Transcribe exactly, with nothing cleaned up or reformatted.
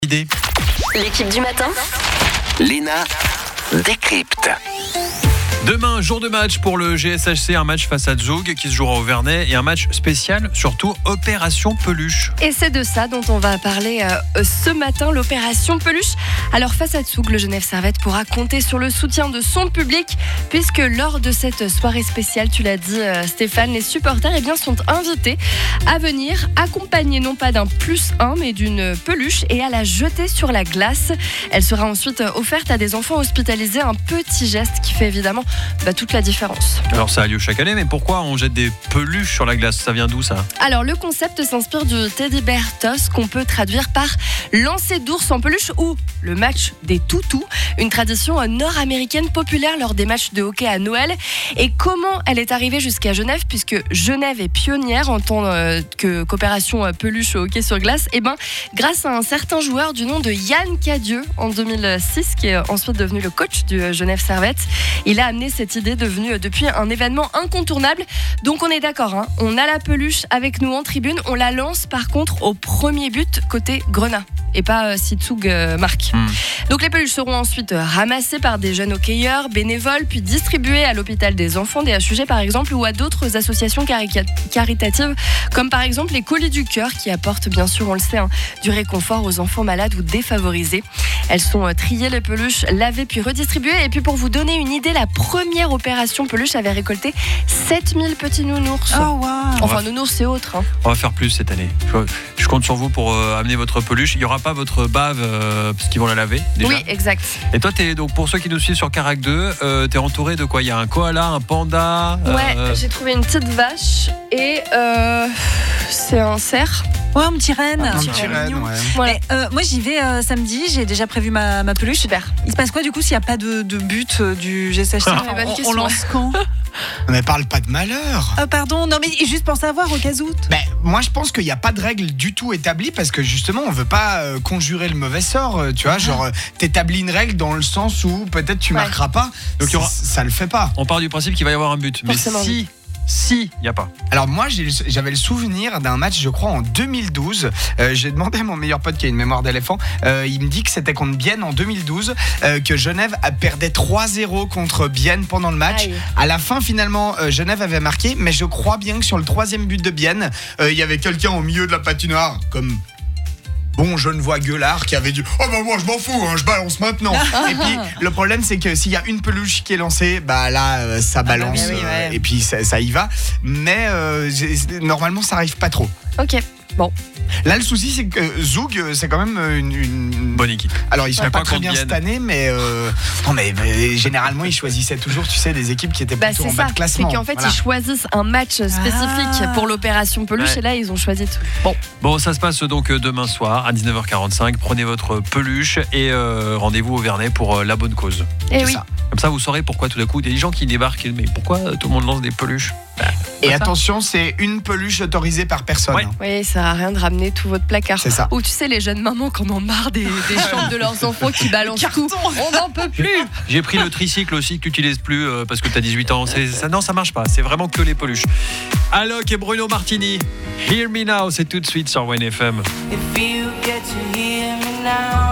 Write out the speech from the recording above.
Idée. L'équipe du matin, Léna décrypte. Demain, jour de match pour le G S H C, un match face à Zoug qui se jouera au Vernet et un match spécial, surtout Opération Peluche. et c'est de ça dont on va parler euh, ce matin, l'opération Peluche. Alors face à Zoug, le Genève Servette pourra compter sur le soutien de son public puisque lors de cette soirée spéciale, tu l'as dit euh, Stéphane, les supporters eh bien, sont invités à venir accompagnés non pas d'un plus un mais d'une peluche et à la jeter sur la glace. Elle sera ensuite offerte à des enfants hospitalisés, un petit geste qui fait évidemment bah, toute la différence. Alors ça a lieu chaque année, mais pourquoi on jette des peluches sur la glace? Ça vient d'où ça? Alors le concept s'inspire du Teddy Bear Toss qu'on peut traduire par lancer d'ours en peluche ou le match des toutous, une tradition nord-américaine populaire lors des matchs de hockey à Noël. Et comment elle est arrivée jusqu'à Genève, puisque Genève est pionnière en tant euh, que coopération euh, peluche au hockey sur glace, et ben grâce à un certain joueur du nom de Yann Cadieux en deux mille six, qui est ensuite devenu le coach du euh, Genève Servette. Il a amené cette idée devenue euh, depuis un événement incontournable. Donc on est d'accord, hein, on a la peluche avec nous en tribune, on la lance par contre au premier but côté Grenat et pas euh, si Zoug euh, marque. Hmm. Donc les peluches seront ensuite ramassées par des jeunes hockeyeurs, bénévoles, puis distribuées à l'hôpital des enfants, des H U G par exemple, ou à d'autres associations carica- caritatives, comme par exemple les Colis du Cœur, qui apportent bien sûr, on le sait, hein, du réconfort aux enfants malades ou défavorisés. Elles sont euh, triées les peluches, lavées puis redistribuées. Et puis pour vous donner une idée, la première opération peluche avait récolté sept mille petits nounours. Oh wow. Enfin nounours et autres. Hein. On va faire plus cette année. Je, je compte sur vous pour euh, amener votre peluche. Il n'y aura pas votre bave euh, parce qu'ils vont la laver déjà. Oui, exact. Et toi, t'es, donc, pour ceux qui nous suivent sur Carac deux, euh, t'es entouré de quoi? Il y a un koala, un panda. Ouais, euh, j'ai trouvé une petite vache et euh, c'est un cerf. Ouais, un petit renne. Un Un petit petit renne. renne, ouais. Voilà. Mais, euh, moi j'y vais euh, samedi, j'ai déjà prévu ma, ma peluche. Super. Il se passe quoi du coup s'il n'y a pas de, de but euh, du G S H C? Ah, bonne on, question. on lance quand? Mais parle pas de malheur. Ah pardon, non mais juste pour savoir au cas où. Ben, moi, je pense qu'il n'y a pas de règle du tout établie parce que justement, on veut pas euh, conjurer le mauvais sort. euh, Tu vois, genre, euh, t'établis une règle dans le sens où peut-être tu Ouais. marqueras pas. Donc, il y aura- C- ça le fait pas. On part du principe qu'il va y avoir un but. Mais Forcément, si, si, il n'y a pas. Alors moi, j'ai- j'avais le souvenir d'un match, je crois, en deux mille douze. Euh, j'ai demandé à mon meilleur pote qui a une mémoire d'éléphant. Euh, il me dit que c'était contre Bienne en deux mille douze, euh, que Genève a perdait trois zéro contre Bienne pendant le match. Aïe. À la fin, finalement, euh, Genève avait marqué, mais je crois bien que sur le troisième but de Bienne, euh, il y avait quelqu'un au milieu de la patinoire, comme bon Genevois gueulard, qui avait dit « Oh bah moi je m'en fous, hein, je balance maintenant !» Et puis le problème c'est que s'il y a une peluche qui est lancée, bah là euh, ça balance bah oui, ouais. euh, et puis ça, ça y va. Mais euh, j'ai- normalement ça arrive pas trop. Ok. Là le souci c'est que Zoug euh, c'est quand même une... une- Bonne équipe. Alors ils sont Ouais, pas pas très contre bien Bienne. cette année, mais euh, non mais euh, généralement ils choisissaient toujours, tu sais, des équipes qui étaient Bah, plutôt c'est en bas ça. de C'est classement. qu'en fait, Voilà. ils choisissent un match spécifique Ah. pour l'opération peluche Ouais. et là, ils ont choisi tout. Bon, Bon, ça se passe donc euh, demain soir à dix-neuf heures quarante-cinq. Prenez votre peluche et euh, rendez-vous au Vernet pour euh, la bonne cause. et C'est oui. ça. Comme ça, vous saurez pourquoi tout d'un coup, il y a des gens qui débarquent. Mais pourquoi euh, tout le monde lance des peluches? Bah, Et ça. attention, c'est une peluche autorisée par personne. Ouais. hein. Oui, ça sert à rien de ramener tout votre placard. C'est ça. Ou tu sais, les jeunes mamans qui en ont marre des, des chambres de leurs enfants qui balancent tout. On n'en peut plus. J'ai pris le tricycle aussi que tu n'utilises plus euh, parce que tu as dix-huit ans. C'est, ça, non, ça marche pas. C'est vraiment que les peluches. Alok et Bruno Martini. Hear Me Now, c'est tout de suite sur W N F M. If you get to hear me now.